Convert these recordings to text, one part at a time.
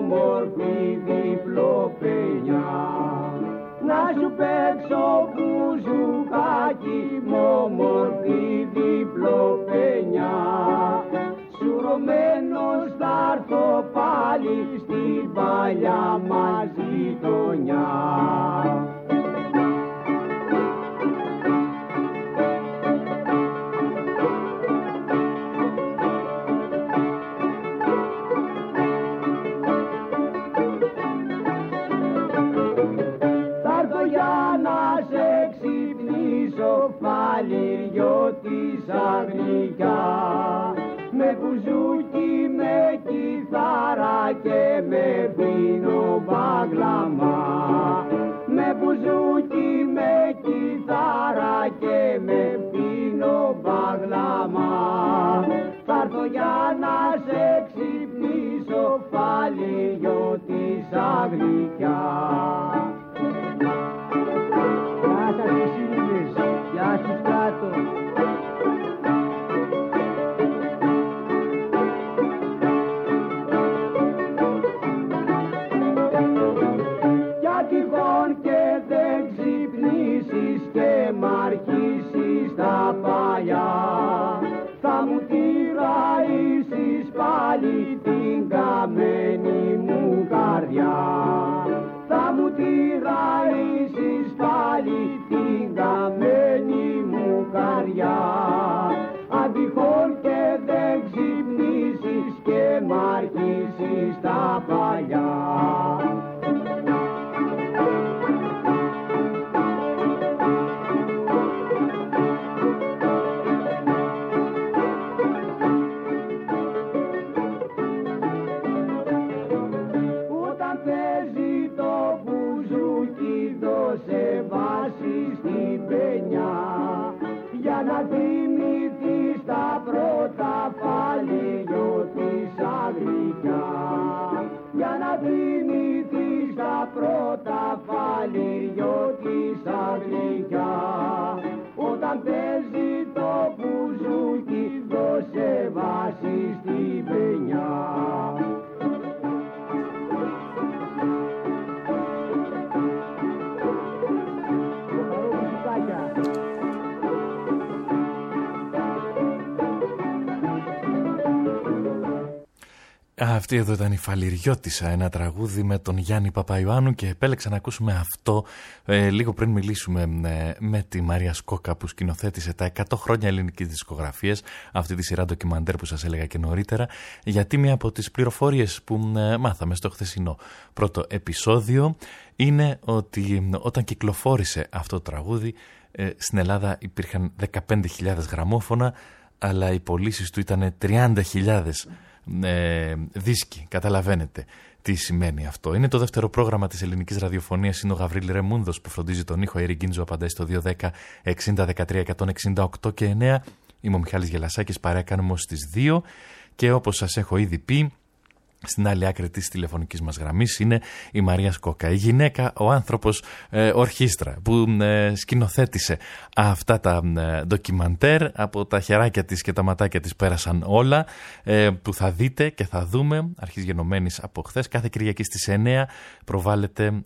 όμορφη διπλοπενιά. Να σου παίξω μπουζουκάκι μ' όμορφη διπλοπενιά. Σουρωμένος θα έρθω πάλι στην παλιά μας γειτονιά. Αγρικιά, με μπουζούκι, με κιθάρα και με βίνο μπαγλαμά. Με μπουζούκι, με κιθάρα και με βίνο μπαγλαμά. Θα έρθω για να σε ξυπνήσω, φαλιό της Αγρικιά. Γεια σας Βασίλειδες, γεια σου Στράτο. Και μ' αρχίσεις τα παλιά, θα μου τυραΐσεις πάλι την καμένη μου καρδιά. Θα μου τυραΐσεις πάλι την καμένη μου καρδιά. Αν τυχόν και δεν ξυπνήσεις και μ' αρχίσεις τα παλιά. Θυμηθείς τα πρώτα φαλιό της Αγρικιά. Για να θυμηθείς τα πρώτα φαλιό της Αγρικιά. Όταν παίζει το μπουζούκι, δώσε βάση στην πενιά. Αυτή εδώ ήταν η Φαλιριώτισσα, ένα τραγούδι με τον Γιάννη Παπαϊωάννου, και επέλεξα να ακούσουμε αυτό λίγο πριν μιλήσουμε με τη Μαρία Σκόκα που σκηνοθέτησε τα 100 χρόνια ελληνικής δισκογραφίας, αυτή τη σειρά ντοκιμαντέρ που σας έλεγα και νωρίτερα, γιατί μία από τις πληροφορίες που μάθαμε στο χθεσινό πρώτο επεισόδιο είναι ότι όταν κυκλοφόρησε αυτό το τραγούδι στην Ελλάδα υπήρχαν 15.000 γραμμόφωνα, αλλά οι πωλήσεις του ήταν 30.000 δίσκοι. Καταλαβαίνετε τι σημαίνει αυτό. Είναι το δεύτερο πρόγραμμα της ελληνικής ραδιοφωνίας. Είναι ο Γαβρίλη Ρεμούνδος που φροντίζει τον ήχο. Η Ριγκίντζο απαντάει στο 210 60 13 168 και 9. Είμαι ο Μιχάλης Γελασάκης, παρέα κάνουμε ως τις 2, και όπως σας έχω ήδη πει, στην άλλη άκρη της τηλεφωνικής μας γραμμής είναι η Μαρία Σκόκα, η γυναίκα, ο άνθρωπος ορχήστρα που σκηνοθέτησε αυτά τα ντοκιμαντέρ. Από τα χεράκια της και τα ματάκια της πέρασαν όλα, που θα δείτε και θα δούμε, αρχής γενομένης από χθες. Κάθε Κυριακή στις 9 προβάλλονται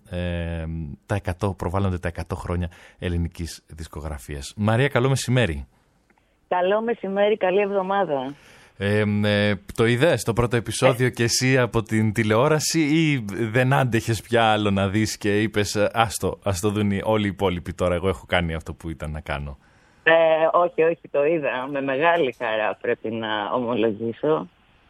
τα 100 χρόνια ελληνικής δισκογραφίας. Μαρία, καλό μεσημέρι. Καλό μεσημέρι, καλή εβδομάδα. Το είδες το πρώτο επεισόδιο και εσύ από την τηλεόραση, ή δεν άντεχες πια άλλο να δεις και είπες ας το δουν όλοι οι υπόλοιποι τώρα, εγώ έχω κάνει αυτό που ήταν να κάνω? Όχι, το είδα με μεγάλη χαρά, πρέπει να ομολογήσω,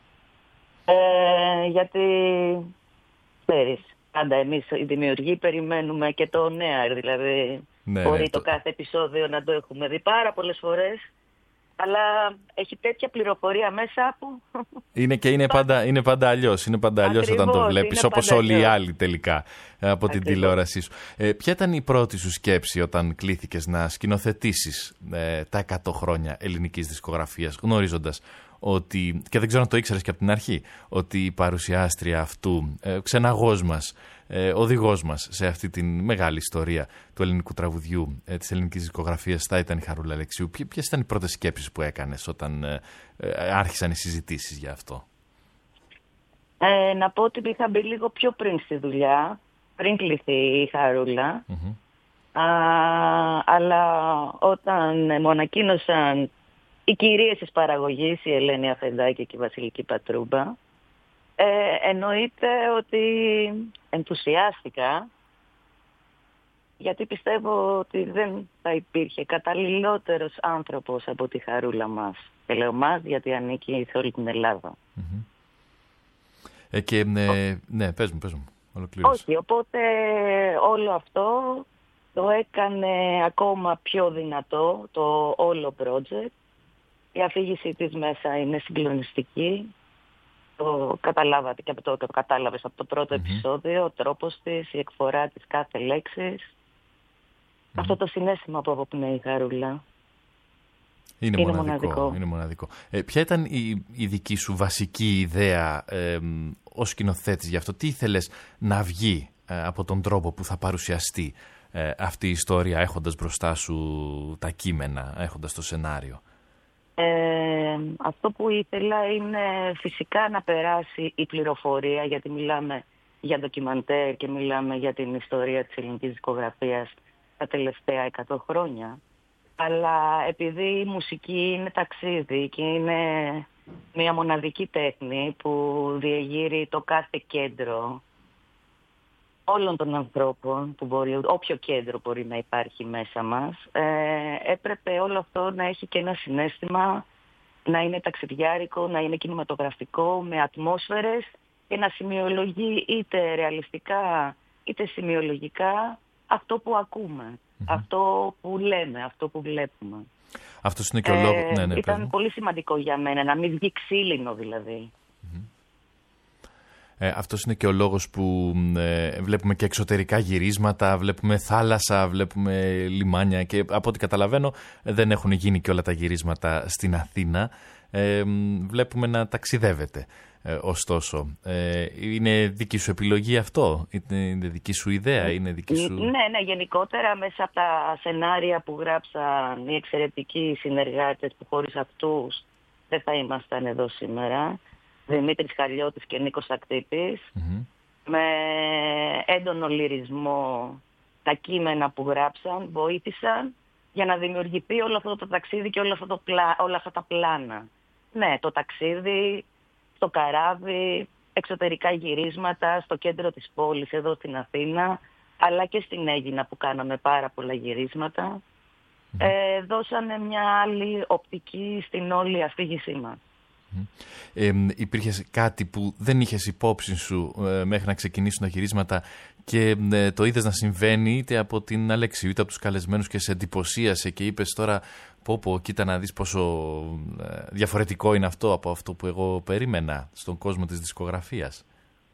γιατί ξέρεις, πάντα εμείς οι δημιουργοί περιμένουμε και το νέο, δηλαδή μπορεί το κάθε επεισόδιο να το έχουμε δει πάρα πολλές φορές, αλλά έχει τέτοια πληροφορία μέσα που... Είναι πάντα αλλιώς. Είναι πάντα αλλιώς όταν το βλέπεις, όπως όλοι οι άλλοι τελικά από την τηλεόρασή σου. Ποια ήταν η πρώτη σου σκέψη όταν κλήθηκες να σκηνοθετήσεις τα 100 χρόνια ελληνικής δισκογραφίας, γνωρίζοντας ότι, και δεν ξέρω αν το ήξερες και από την αρχή, ότι η παρουσιάστρια αυτού, ξεναγός μας, οδηγός μας σε αυτή τη μεγάλη ιστορία του ελληνικού τραγουδιού, της ελληνικής δισκογραφίας, θα ήταν η Χαρούλα Αλεξίου? Ποιες ήταν οι πρώτες σκέψεις που έκανες όταν άρχισαν οι συζητήσεις για αυτό? Να πω ότι είχα μπει λίγο πιο πριν στη δουλειά, πριν κληθεί η Χαρούλα. Αλλά όταν μου ανακοίνωσαν οι κυρίες της παραγωγής, η Ελένη Αφεντάκη και η Βασιλική Πατρούμπα, εννοείται ότι ενθουσιάστηκα, γιατί πιστεύω ότι δεν θα υπήρχε καταλληλότερος άνθρωπος από τη Χαρούλα μας. Και λέω μας γιατί ανήκει σε όλη την Ελλάδα. Ναι, πες μου, ολοκλήρωσε. Όχι, οπότε όλο αυτό το έκανε ακόμα πιο δυνατό το όλο project. Η αφήγησή της μέσα είναι συγκλονιστική. Το καταλάβατε και το κατάλαβες από το πρώτο επεισόδιο, ο τρόπος της, η εκφορά της κάθε λέξης. Αυτό το συναίσθημα που αποπνέει η Χαρούλα. Είναι μοναδικό. Ποια ήταν η δική σου βασική ιδέα ως σκηνοθέτης γι' αυτό? Τι ήθελες να βγει από τον τρόπο που θα παρουσιαστεί αυτή η ιστορία, έχοντας μπροστά σου τα κείμενα, έχοντας το σενάριο? Αυτό που ήθελα είναι φυσικά να περάσει η πληροφορία, γιατί μιλάμε για ντοκιμαντέρ και μιλάμε για την ιστορία της ελληνικής δισκογραφίας τα τελευταία 100 χρόνια. Αλλά επειδή η μουσική είναι ταξίδι και είναι μια μοναδική τέχνη που διεγείρει το κάθε κέντρο όλων των ανθρώπων, που όποιο κέντρο μπορεί να υπάρχει μέσα μας, έπρεπε όλο αυτό να έχει και ένα συναίσθημα, να είναι ταξιδιάρικο, να είναι κινηματογραφικό, με ατμόσφαιρες και να σημειολογεί είτε ρεαλιστικά είτε σημειολογικά αυτό που ακούμε, αυτό που λέμε, αυτό που βλέπουμε. Αυτός είναι και ο λόγος. Ήταν πολύ σημαντικό για μένα, να μην βγει ξύλινο δηλαδή. Αυτός είναι και ο λόγος που βλέπουμε και εξωτερικά γυρίσματα, βλέπουμε θάλασσα, βλέπουμε λιμάνια και από ό,τι καταλαβαίνω δεν έχουν γίνει και όλα τα γυρίσματα στην Αθήνα. Βλέπουμε να ταξιδεύετε. Ωστόσο, είναι δική σου επιλογή αυτό? Είναι δική σου ιδέα? Είναι δική σου... Ναι, γενικότερα μέσα από τα σενάρια που γράψαν οι εξαιρετικοί συνεργάτες που χωρίς αυτούς δεν θα ήμασταν εδώ σήμερα, Δημήτρης Χαλιώτης και Νίκος Ακτύπης, με έντονο λυρισμό τα κείμενα που γράψαν βοήθησαν για να δημιουργηθεί όλο αυτό το ταξίδι και όλα αυτά τα πλάνα. Ναι, το ταξίδι στο καράβι, εξωτερικά γυρίσματα στο κέντρο της πόλης εδώ στην Αθήνα, αλλά και στην Αίγινα που κάναμε πάρα πολλά γυρίσματα, δώσανε μια άλλη οπτική στην όλη αφήγησή μας. Υπήρχε κάτι που δεν είχες υπόψη σου μέχρι να ξεκινήσουν τα γυρίσματα και το είδες να συμβαίνει είτε από την Αλέξη είτε από τους καλεσμένους και σε εντυπωσίασε και είπες τώρα πω, κοίτα να δεις πόσο διαφορετικό είναι αυτό από αυτό που εγώ περίμενα στον κόσμο της δισκογραφίας?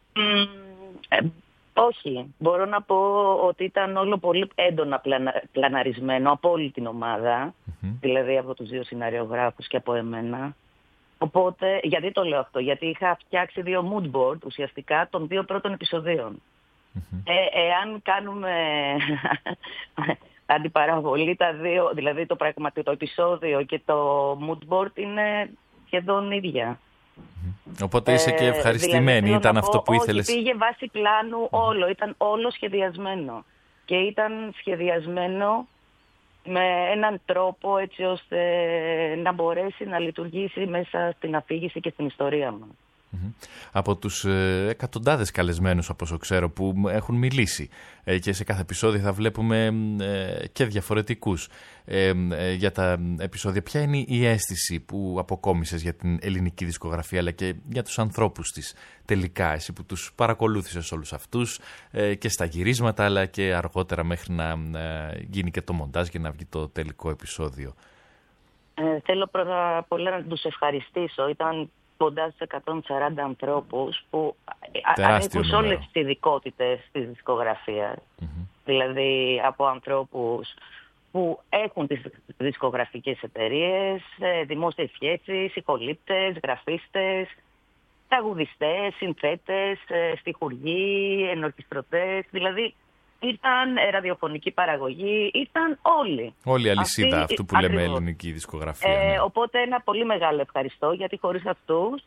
Όχι. Μπορώ να πω ότι ήταν όλο πολύ έντονα πλαναρισμένο από όλη την ομάδα, δηλαδή από τους δύο σεναριογράφους και από εμένα. Οπότε, γιατί το λέω αυτό? Γιατί είχα φτιάξει 2 mood board ουσιαστικά των 2 πρώτων επεισοδίων. Εάν κάνουμε αντιπαραβολή τα δύο, δηλαδή το επεισόδιο και το mood board είναι σχεδόν ίδια. Οπότε είσαι και ευχαριστημένη, δηλαδή, ήταν αυτό που ήθελες? Όχι, πήγε βάση πλάνου όλο, ήταν όλο σχεδιασμένο. Και ήταν σχεδιασμένο με έναν τρόπο έτσι ώστε να μπορέσει να λειτουργήσει μέσα στην αφήγηση και στην ιστορία μας. Από τους εκατοντάδες καλεσμένους από όσο ξέρω που έχουν μιλήσει και σε κάθε επεισόδιο θα βλέπουμε και διαφορετικούς για τα επεισόδια, ποια είναι η αίσθηση που αποκόμισες για την ελληνική δισκογραφία αλλά και για τους ανθρώπους της τελικά, εσύ που τους παρακολούθησες όλους αυτούς και στα γυρίσματα αλλά και αργότερα μέχρι να γίνει και το μοντάζ και να βγει το τελικό επεισόδιο? Θέλω πρώτα απ' όλα να τους ευχαριστήσω. Ήταν κοντά στους 140 ανθρώπους που ανήκουν σε όλες τις ειδικότητες της δισκογραφίας. Δηλαδή από ανθρώπους που έχουν τις δισκογραφικές εταιρείες, δημόσιες σχέσεις, ηχολήπτες, γραφίστες, τραγουδιστές, συνθέτες, στιχουργοί, ενορχιστρωτές, δηλαδή ήταν ραδιοφωνική παραγωγή, ήταν όλοι. Όλη η αλυσίδα αυτού που λέμε ελληνική δισκογραφία. Οπότε ένα πολύ μεγάλο ευχαριστώ, γιατί χωρίς αυτούς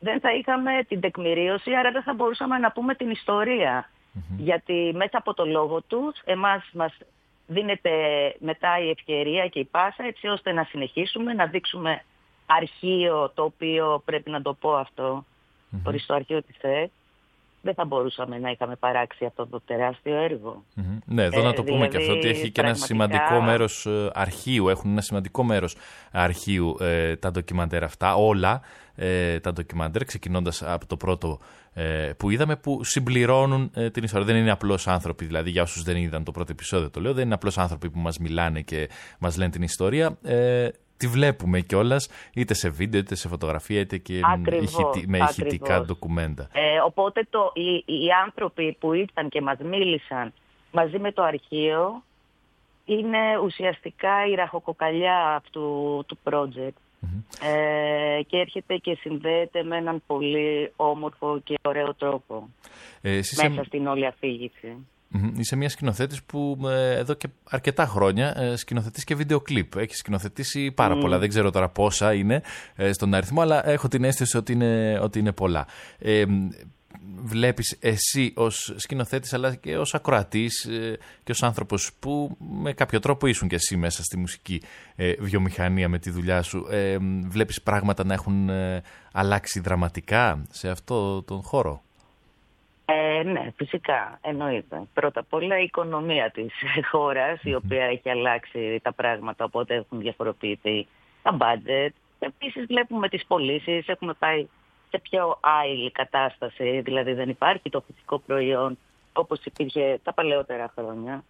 δεν θα είχαμε την τεκμηρίωση, άρα δεν θα μπορούσαμε να πούμε την ιστορία. Γιατί μέσα από το λόγο τους, εμάς μας δίνεται μετά η ευκαιρία και η πάσα, έτσι ώστε να συνεχίσουμε, να δείξουμε αρχείο, το οποίο πρέπει να το πω αυτό, χωρίς το αρχείο της ΕΕ, δεν θα μπορούσαμε να είχαμε παράξει αυτό το τεράστιο έργο. Ναι, εδώ να το πούμε και αυτό, ότι έχει και ένα σημαντικό μέρος αρχείου, έχουν ένα σημαντικό μέρος αρχείου τα ντοκιμαντέρ αυτά, όλα τα ντοκιμαντέρ, ξεκινώντας από το πρώτο που είδαμε, που συμπληρώνουν την ιστορία. Δεν είναι απλώς άνθρωποι, δηλαδή για όσους δεν είδαν το πρώτο επεισόδιο το λέω, δεν είναι απλώς άνθρωποι που μας μιλάνε και μας λένε την ιστορία. Τη βλέπουμε κιόλας, είτε σε βίντεο, είτε σε φωτογραφία, είτε και με ηχητικά ντοκουμέντα. Οπότε οι άνθρωποι που ήρθαν και μας μίλησαν μαζί με το αρχείο είναι ουσιαστικά η ραχοκοκαλιά αυτού του project. Και έρχεται και συνδέεται με έναν πολύ όμορφο και ωραίο τρόπο μέσα στην όλη αφήγηση. Είσαι μια σκηνοθέτης που εδώ και αρκετά χρόνια σκηνοθετείς και βίντεο κλιπ. Έχεις σκηνοθετήσει πάρα πολλά. Δεν ξέρω τώρα πόσα είναι στον αριθμό, αλλά έχω την αίσθηση ότι είναι πολλά. Βλέπεις εσύ ως σκηνοθέτης, αλλά και ως ακροατής και ως άνθρωπος που με κάποιο τρόπο ήσουν και εσύ μέσα στη μουσική βιομηχανία με τη δουλειά σου, βλέπεις πράγματα να έχουν αλλάξει δραματικά σε αυτό τον χώρο? Ναι, φυσικά, εννοείται. Πρώτα απ' όλα η οικονομία της χώρας, η οποία έχει αλλάξει τα πράγματα, οπότε έχουν διαφοροποιηθεί τα budget. Επίσης βλέπουμε τις πωλήσεις, έχουμε πάει σε πιο άειλη κατάσταση, δηλαδή δεν υπάρχει το φυσικό προϊόν όπως υπήρχε τα παλαιότερα χρόνια.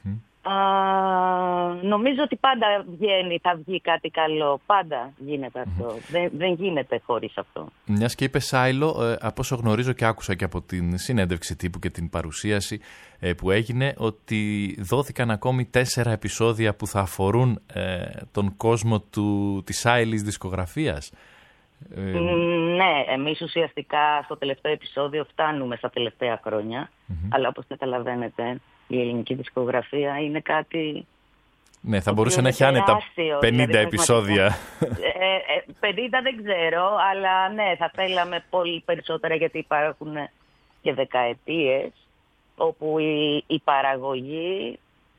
Νομίζω ότι πάντα θα βγει κάτι καλό. Πάντα γίνεται αυτό. Δεν γίνεται χωρίς αυτό. Μιας και είπες άειλο, από όσο γνωρίζω και άκουσα και από την συνέντευξη τύπου και την παρουσίαση που έγινε, ότι δόθηκαν ακόμη 4 επεισόδια που θα αφορούν τον κόσμο της άειλης δισκογραφίας. Ναι, εμείς ουσιαστικά στο τελευταίο επεισόδιο φτάνουμε στα τελευταία χρόνια, αλλά όπως καταλαβαίνετε η ελληνική δισκογραφία είναι κάτι... Ναι, θα μπορούσε να έχει άνετα 50 δηλαδή, επεισόδια. 50 δεν ξέρω, αλλά ναι, θα θέλαμε πολύ περισσότερα, γιατί υπάρχουν και δεκαετίες όπου η παραγωγή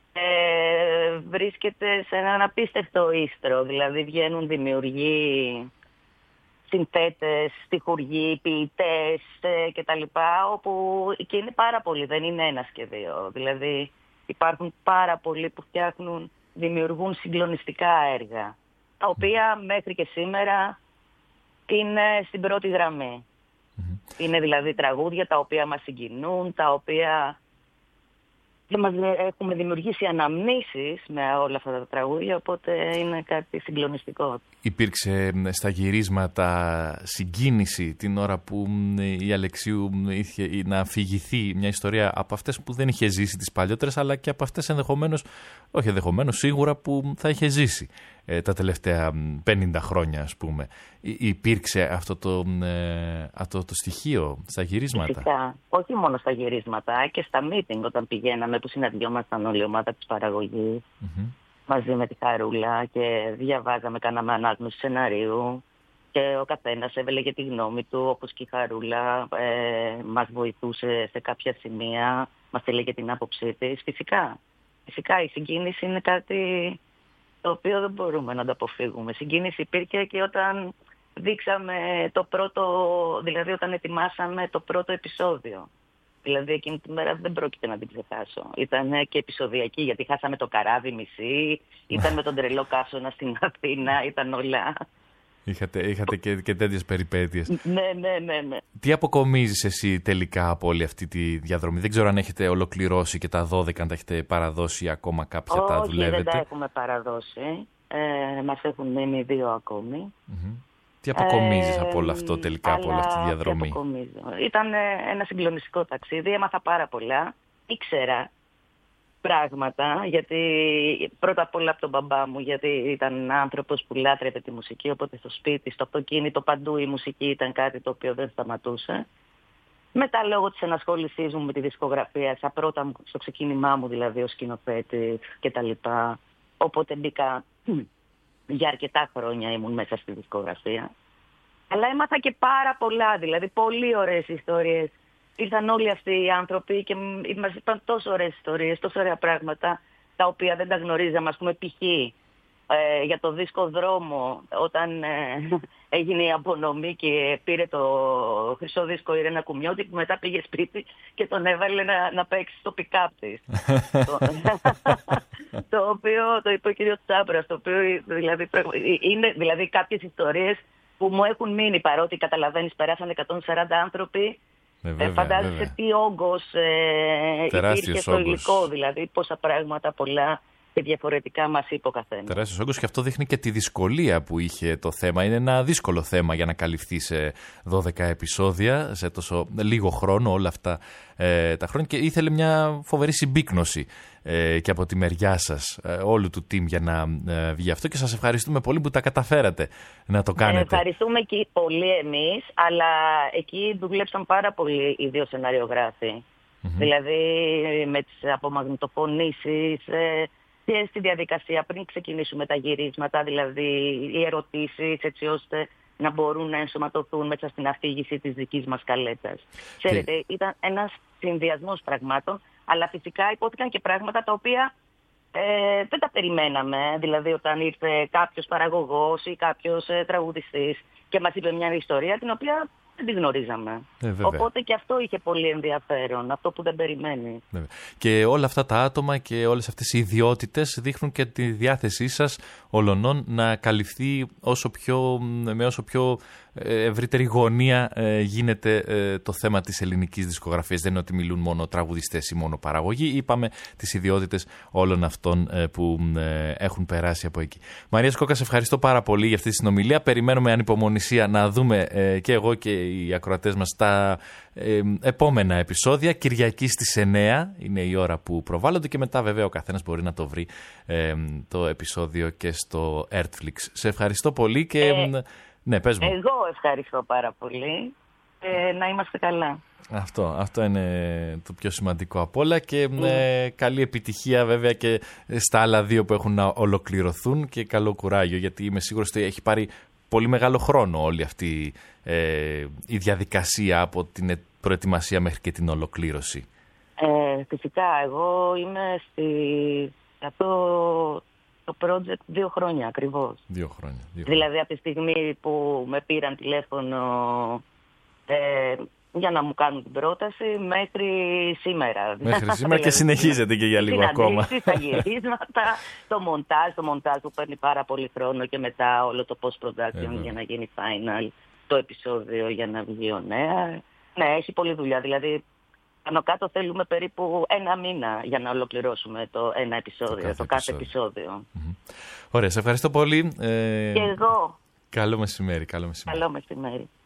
βρίσκεται σε έναν απίστευτο ίστρο. Δηλαδή βγαίνουν δημιουργοί, συνθέτες, στιχουργοί, ποιητές κτλ. Όπου και είναι πάρα πολλοί, δεν είναι ένας και δύο. Δηλαδή υπάρχουν πάρα πολλοί που δημιουργούν συγκλονιστικά έργα, τα οποία μέχρι και σήμερα είναι στην πρώτη γραμμή. Είναι δηλαδή τραγούδια τα οποία μας συγκινούν, τα οποία έχουμε δημιουργήσει αναμνήσεις με όλα αυτά τα τραγούδια, οπότε είναι κάτι συγκλονιστικό. Υπήρξε στα γυρίσματα συγκίνηση την ώρα που η Αλεξίου είχε να αφηγηθεί μια ιστορία από αυτές που δεν είχε ζήσει τις παλιότερες, αλλά και από αυτές σίγουρα που θα είχε ζήσει τα τελευταία 50 χρόνια, ας πούμε. Υπήρξε αυτό το στοιχείο στα γυρίσματα? Φυσικά, όχι μόνο στα γυρίσματα, και στα meeting όταν πηγαίναμε, που συναντιόμασταν όλη η ομάδα της παραγωγής μαζί με τη Χαρούλα και διαβάζαμε, κάναμε ανάγνωση σεναρίου και ο καθένας έβελεγε τη γνώμη του, όπως και η Χαρούλα μας βοηθούσε σε κάποια σημεία, μας έλεγε την άποψή της. Φυσικά η συγκίνηση είναι κάτι το οποίο δεν μπορούμε να το αποφύγουμε. Συγκίνηση υπήρχε και όταν δείξαμε δηλαδή όταν ετοιμάσαμε το πρώτο επεισόδιο. Δηλαδή εκείνη τη μέρα δεν πρόκειται να την ξεχάσω. Ήταν και επεισοδιακή, γιατί χάσαμε το καράβι μισή, ήταν με τον τρελό καύσωνα στην Αθήνα, ήταν όλα. Είχατε και τέτοιες περιπέτειες. Ναι. Τι αποκομίζεις εσύ τελικά από όλη αυτή τη διαδρομή? Δεν ξέρω αν έχετε ολοκληρώσει και τα 12, αν τα έχετε παραδώσει ακόμα κάποια. Τα δουλεύετε? Όχι, δεν τα έχουμε παραδώσει. Μας έχουν μείνει 2 ακόμη. Τι αποκομίζεις από όλο αυτό τελικά, από όλη αυτή τη διαδρομή? Ήταν ένα συγκλονιστικό ταξίδι, έμαθα πάρα πολλά. Ήξερα πράγματα, γιατί πρώτα απ' όλα από τον μπαμπά μου, γιατί ήταν άνθρωπος που λάτρευε τη μουσική, οπότε στο σπίτι, στο αυτοκίνητο, παντού η μουσική ήταν κάτι το οποίο δεν σταματούσε. Μετά, λόγω της ενασχόλησής μου με τη δισκογραφία, στο ξεκίνημά μου δηλαδή ως σκηνοθέτης κτλ. Οπότε μπήκα, για αρκετά χρόνια ήμουν μέσα στη δισκογραφία. Αλλά έμαθα και πάρα πολλά, δηλαδή πολύ ωραίες ιστορίες. Ήρθαν όλοι αυτοί οι άνθρωποι και μας είπαν τόσο ωραίες ιστορίες, τόσο ωραία πράγματα, τα οποία δεν τα γνωρίζαμε. Ας πούμε, π.χ. Για το δίσκο Δρόμο, όταν έγινε η απονομή και πήρε το χρυσό δίσκο η Ρένα Κουμιώτη, που μετά πήγε σπίτι και τον έβαλε να παίξει στο pick-up της. Το οποίο το είπε ο κ. Τσάμπρας, το οποίο είναι δηλαδή κάποιες ιστορίες που μου έχουν μείνει, παρότι καταλαβαίνεις περάσαν 140 άνθρωποι. Φαντάζεσαι τι όγκος υπήρχε στο υλικό, δηλαδή πόσα πράγματα πολλά και διαφορετικά μας είπε ο καθένας. Τεράστιος όγκος, και αυτό δείχνει και τη δυσκολία που είχε το θέμα. Είναι ένα δύσκολο θέμα για να καλυφθεί σε 12 επεισόδια, σε τόσο λίγο χρόνο, όλα αυτά τα χρόνια, και ήθελε μια φοβερή συμπίκνωση και από τη μεριά σας, όλου του team, για να βγει αυτό, και σας ευχαριστούμε πολύ που τα καταφέρατε να το κάνετε. Ευχαριστούμε και πολύ εμείς, αλλά εκεί δουλέψαν πάρα πολύ οι δύο σεναριογράφοι. Δηλαδή με τις απομαγνητοφωνήσεις και στη διαδικασία πριν ξεκινήσουμε τα γυρίσματα, δηλαδή οι ερωτήσεις, έτσι ώστε να μπορούν να ενσωματωθούν μέσα στην αφήγηση της δικής μας καλέτας. Ξέρετε, ήταν ένας συνδυασμός πραγμάτων, αλλά φυσικά υπόθηκαν και πράγματα τα οποία δεν τα περιμέναμε. Δηλαδή όταν ήρθε κάποιος παραγωγός ή κάποιος τραγουδιστής και μας είπε μια ιστορία την οποία δεν τη γνωρίζαμε. Οπότε και αυτό είχε πολύ ενδιαφέρον, αυτό που δεν περιμένει. Και όλα αυτά τα άτομα και όλες αυτές οι ιδιότητες δείχνουν και τη διάθεσή σας ολονών να καλυφθεί με όσο πιο ευρύτερη γωνία γίνεται το θέμα της ελληνικής δισκογραφίας. Δεν είναι ότι μιλούν μόνο τραγουδιστές ή μόνο παραγωγοί. Είπαμε τις ιδιότητες όλων αυτών που έχουν περάσει από εκεί. Μαρία Σκόκα, σε ευχαριστώ πάρα πολύ για αυτή τη συνομιλία. Περιμένουμε ανυπομονησία να δούμε και εγώ και οι ακροατές μας τα επόμενα επεισόδια. Κυριακή στις 9 είναι η ώρα που προβάλλονται, και μετά βέβαια ο καθένας μπορεί να το βρει το επεισόδιο και στο Artflix. Σε ευχαριστώ πολύ και... Ναι, πες μου. Εγώ ευχαριστώ πάρα πολύ. Να είμαστε καλά. Αυτό είναι το πιο σημαντικό απ' όλα, και καλή επιτυχία βέβαια και στα άλλα δύο που έχουν να ολοκληρωθούν, και καλό κουράγιο, γιατί είμαι σίγουρος ότι έχει πάρει πολύ μεγάλο χρόνο όλη αυτή η διαδικασία από την προετοιμασία μέχρι και την ολοκλήρωση. Φυσικά, εγώ είμαι το project 2 χρόνια ακριβώς. 2 χρόνια. Δηλαδή από τη στιγμή που με πήραν τηλέφωνο για να μου κάνουν την πρόταση μέχρι σήμερα. Μέχρι σήμερα και συνεχίζεται και για λίγο ακόμα. Τα γυρίσματα, το μοντάζ που παίρνει πάρα πολύ χρόνο, και μετά όλο το post-production για να γίνει final το επεισόδιο για να βγει ο νέα. Ναι, έχει πολλή δουλειά. Δηλαδή, πάνω κάτω θέλουμε περίπου 1 μήνα για να ολοκληρώσουμε το ένα επεισόδιο, το κάθε επεισόδιο. Ωραία, σε ευχαριστώ πολύ. Και εγώ. Καλό μεσημέρι. Καλό μεσημέρι.